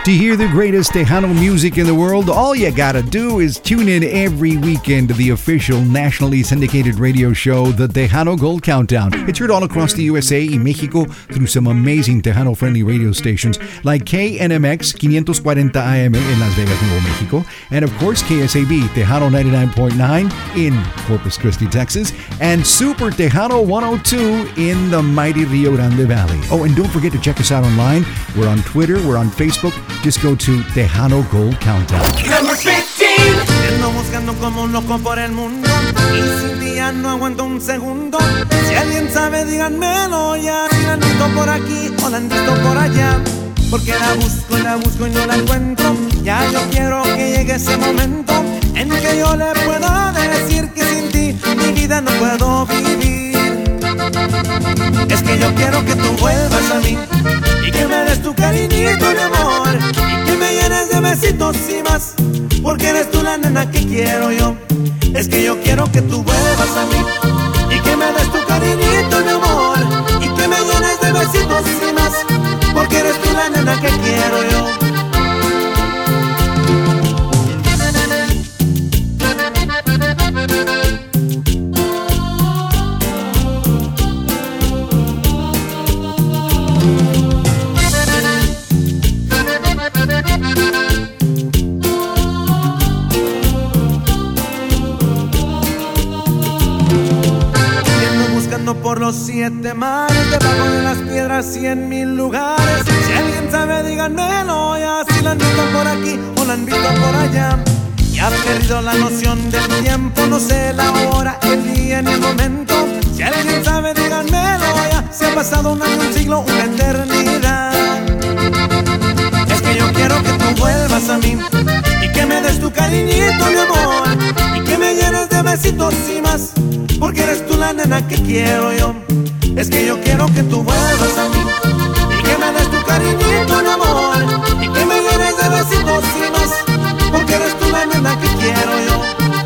To hear the greatest Tejano music in the world, all you gotta do is tune in every weekend to the official nationally syndicated radio show, The Tejano Gold Countdown. It's heard all across the USA and Mexico through some amazing Tejano-friendly radio stations like KNMX 540 AM in Las Vegas, Nuevo Mexico, and of course KSAB Tejano 99.9 in Corpus Christi, Texas, and Super Tejano 102 in the mighty Rio Grande Valley. Oh, and don't forget to check us out online. We're on Twitter, we're on Facebook. Just go to Tejano Gold Countdown. Number 15. Ando buscando como un loco por el mundo y sin ti ya no aguanto un segundo. Si alguien sabe, díganmelo ya. Si la han visto por aquí o la han visto por allá. Porque la busco y no la encuentro. Ya yo quiero que llegue ese momento en que yo le pueda decir que sin ti mi vida no puedo vivir. Es que yo quiero que tú vuelvas a mí y que me des tu cariñito, mi amor, y que me llenes de besitos y más, porque eres tú la nena que quiero yo. Es que yo quiero que tú vuelvas a mí y que me des tu cariñito, mi amor, y que me llenes de besitos y más, porque eres tú la nena que quiero yo. Por los 7 mares, debajo de las piedras y en 1000 lugares. Si alguien sabe, díganmelo ya. Si la han visto por aquí o la han visto por allá. Ya he perdido la noción del tiempo, no sé la hora, el día ni el momento. Si alguien sabe, díganmelo ya. Se ha pasado un año, un siglo, una eternidad. Es que yo quiero que tú vuelvas a mí y que me des tu cariñito, mi amor, y que me llenes de besitos y más, porque eres tú la nena que quiero yo. Es que yo quiero que tú vuelvas a mí y que me des tu cariñito, mi amor, y que me llenes de besitos y más, porque eres tú la nena que quiero yo.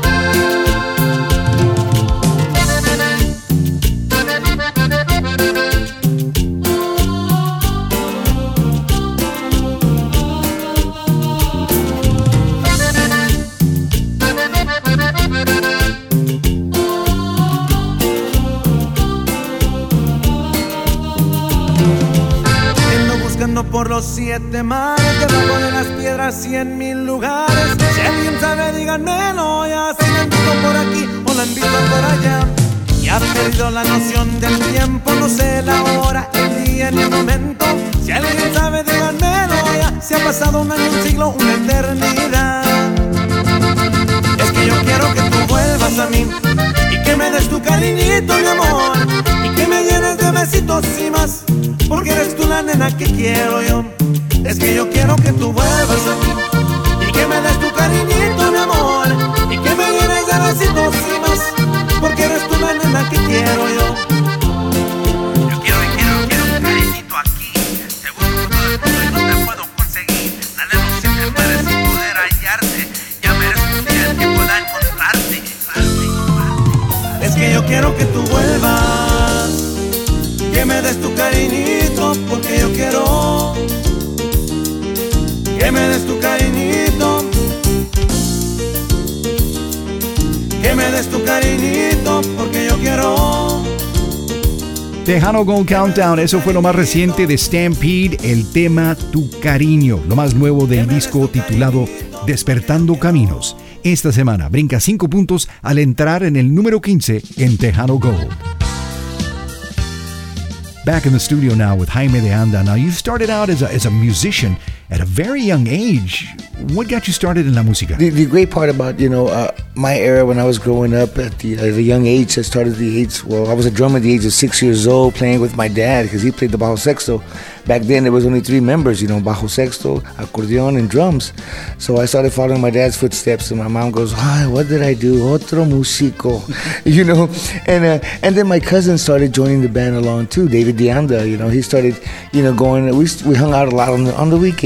Por los 7 mares, debajo de las piedras y en 1000 lugares. Si alguien sabe, díganmelo ya. Si la han visto por aquí o la han visto por allá. Ya he perdido la noción del tiempo, no sé la hora, el día ni el momento. Si alguien sabe, díganmelo ya. Se ha pasado un año, un siglo, una eternidad. Es que yo quiero que tú vuelvas a mí y que me des tu cariñito, mi amor, y que me llenes de besitos y más, porque eres tú la nena que quiero yo. Es que yo quiero que tú vuelvas a mí y que me des tu cariñito, mi amor, y que me llenes de besitos y más, porque eres tú la nena que quiero yo. Yo quiero un cariñito aquí. Te busco todo el mundo y no te puedo conseguir. Nademos 7 mares sin poder hallarte. Ya merezco un día en que pueda encontrarte. Es que yo quiero que tú vuelvas, que me des tu cariñito, porque yo quiero que me des tu cariñito, que me des tu cariñito, porque yo quiero. Tejano Gold Countdown, eso fue lo más reciente de Stampede, el tema Tu Cariño, lo más nuevo del disco titulado Despertando Caminos. Esta semana brinca 5 puntos al entrar en el número 15 en Tejano Gold. Back in the studio now with Jaime de Anda. Now, you started out as a musician at a very young age. What got you started in la música? The great part about, my era when I was growing up at a young age, I started at the age, I was a drummer at the age of 6 years old playing with my dad because he played the bajo sexto. Back then, there was only 3 members, bajo sexto, accordion, and drums. So I started following my dad's footsteps, and my mom goes, what did I do? Otro músico, And then my cousin started joining the band along too, David De Anda, he started, going, we hung out a lot on the weekends.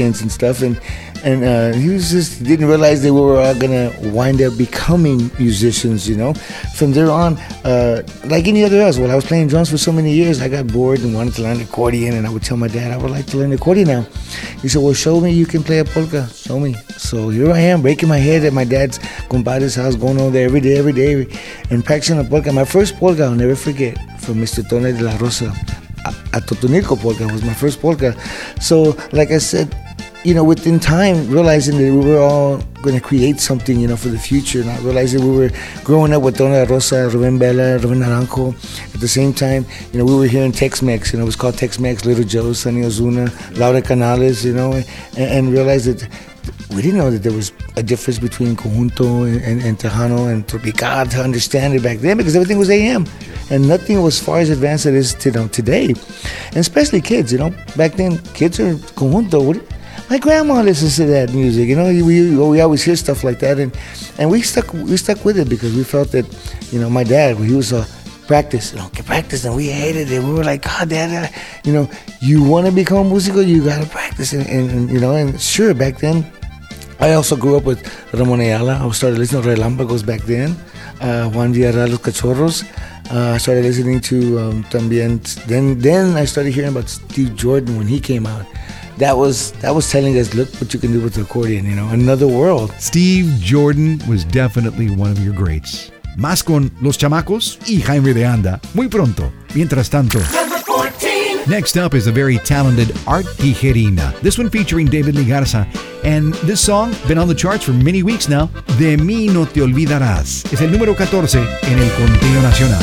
audience and stuff, and he was just didn't realize that we were all gonna wind up becoming musicians, you know. From there on, like any other else, well, I was playing drums for so many years, I got bored and wanted to learn accordion, and I would tell my dad I would like to learn accordion now. He said, well, show me you can play a polka, show me. So here I am, breaking my head at my dad's compadre's house, going over there every day, and practicing a polka. My first polka, I'll never forget, from Mr. Tony de la Rosa. A Totonilco polka was my first polka. So, like I said, you know, within time, realizing that we were all going to create something, you know, for the future, not realizing we were growing up with Dona Rosa, Ruben Bella, Ruben Naranjo. At the same time, you know, we were hearing Tex-Mex, you know, it was called Tex-Mex, Little Joe, Sonny Ozuna, Laura Canales, you know, and realized that we didn't know that there was a difference between conjunto and tejano and tropical to understand it back then, because everything was AM. And nothing was as far as advanced as it is today. And especially kids, you know. Back then, kids are conjunto. My grandma listens to that music, you know. We always hear stuff like that, and we stuck with it because we felt that, you know, my dad, he was practice, you know, practice, and we hated it. We were like, God, Dad, you know, you want to become a musical, you gotta practice, and you know, and sure, back then, I also grew up with Ramon Ayala. I started listening to Relámpagos back then, Juan Villarreal, Los Cachorros. I started listening to también. Then I started hearing about Steve Jordan when he came out. That was telling us, look what you can do with the accordion, you know, another world. Steve Jordan was definitely one of your greats. Más con Los Chamacos y Jaime de Anda muy pronto. Mientras tanto, next up is a very talented Art Tijerina. This one featuring David Lee Garza. And this song, been on the charts for many weeks now. De mí no te olvidarás. Es el número 14 en el conteo nacional.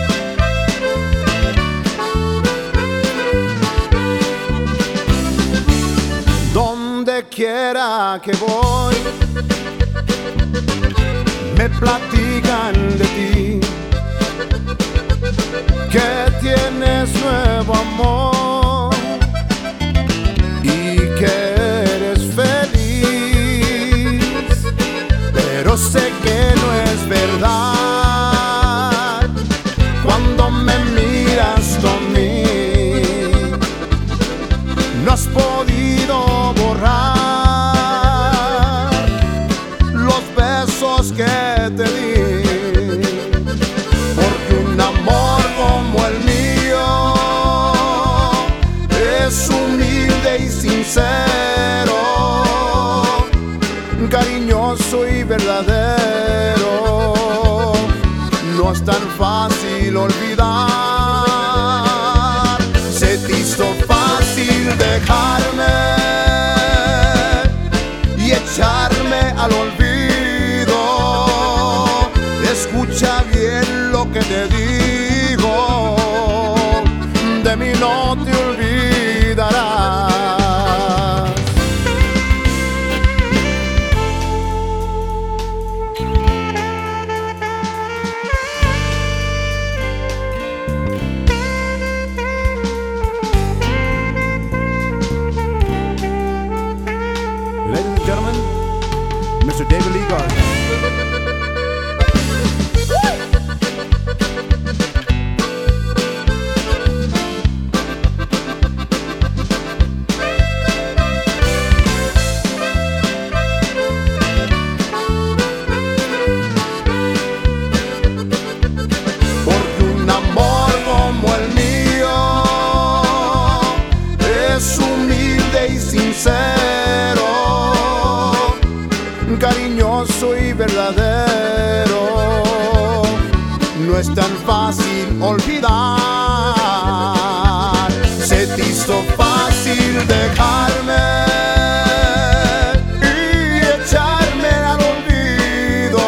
Donde quiera que voy, me platican de ti, que tienes nuevo amor y que eres feliz, pero sé que no es verdad cuando me miras conmigo. No has podido borrar los besos que te di, porque un amor como el mío es humilde y sincero, cariñoso y verdadero. No es tan fácil olvidar, se te hizo fácil dejarme y echarme al olvido. Escucha bien lo que te digo, de mí no te olvidarás. Ladies and gentlemen, Mr. David Lee Garza. Porque un amor como el mío es humilde y sincero, cariñoso y verdadero. No es tan fácil olvidar, se te hizo fácil dejarme y echarme al olvido.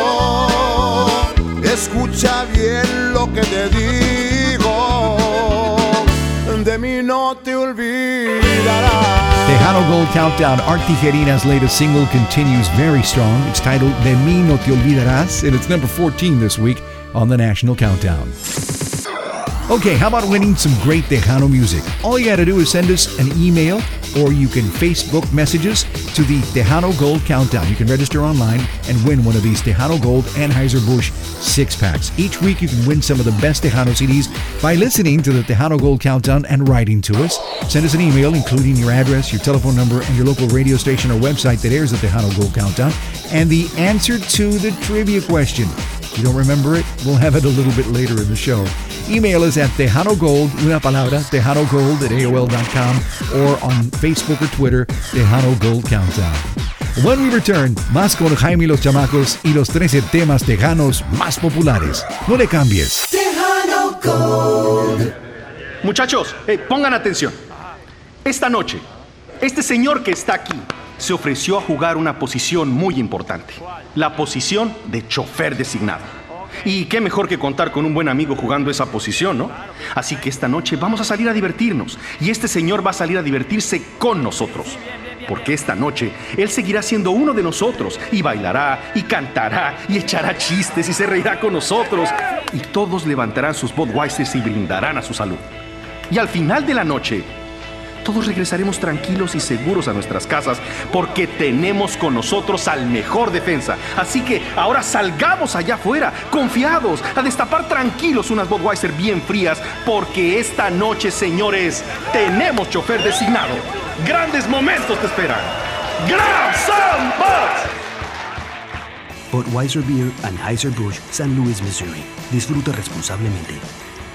Escucha bien lo que te digo, de mí no te olvidarás. Tejano Gold Countdown, Art Tijerina's latest single, continues very strong. It's titled De Mí No Te Olvidarás, and it's number 14 this week on the National Countdown. Okay, how about winning some great Tejano music? All you gotta do is send us an email or you can Facebook messages to the Tejano Gold Countdown. You can register online and win one of these Tejano Gold Anheuser-Busch 6-packs. Each week you can win some of the best Tejano CDs by listening to the Tejano Gold Countdown and writing to us. Send us an email including your address, your telephone number, and your local radio station or website that airs the Tejano Gold Countdown, and the answer to the trivia question. If you don't remember it, we'll have it a little bit later in the show. Email us at TejanoGold, una palabra, TejanoGold@AOL.com, or on Facebook or Twitter, Tejano Gold Countdown. When we return, más con Jaime y los chamacos y los 13 temas tejanos más populares. No le cambies. Tejano Gold. Muchachos, pongan atención. Esta noche, este señor que está aquí se ofreció a jugar una posición muy importante. La posición de chofer designado. Y qué mejor que contar con un buen amigo jugando esa posición, ¿no? Así que esta noche vamos a salir a divertirnos. Y este señor va a salir a divertirse con nosotros. Porque esta noche él seguirá siendo uno de nosotros. Y bailará, y cantará, y echará chistes, y se reirá con nosotros. Y todos levantarán sus Budweisers y brindarán a su salud. Y al final de la noche, todos regresaremos tranquilos y seguros a nuestras casas porque tenemos con nosotros al mejor defensa. Así que ahora salgamos allá afuera, confiados, a destapar tranquilos unas Budweiser bien frías porque esta noche, señores, tenemos chofer designado. Grandes momentos te esperan. ¡Grab some Buds! Budweiser Beer, Anheuser-Busch, San Luis, Missouri. Disfruta responsablemente.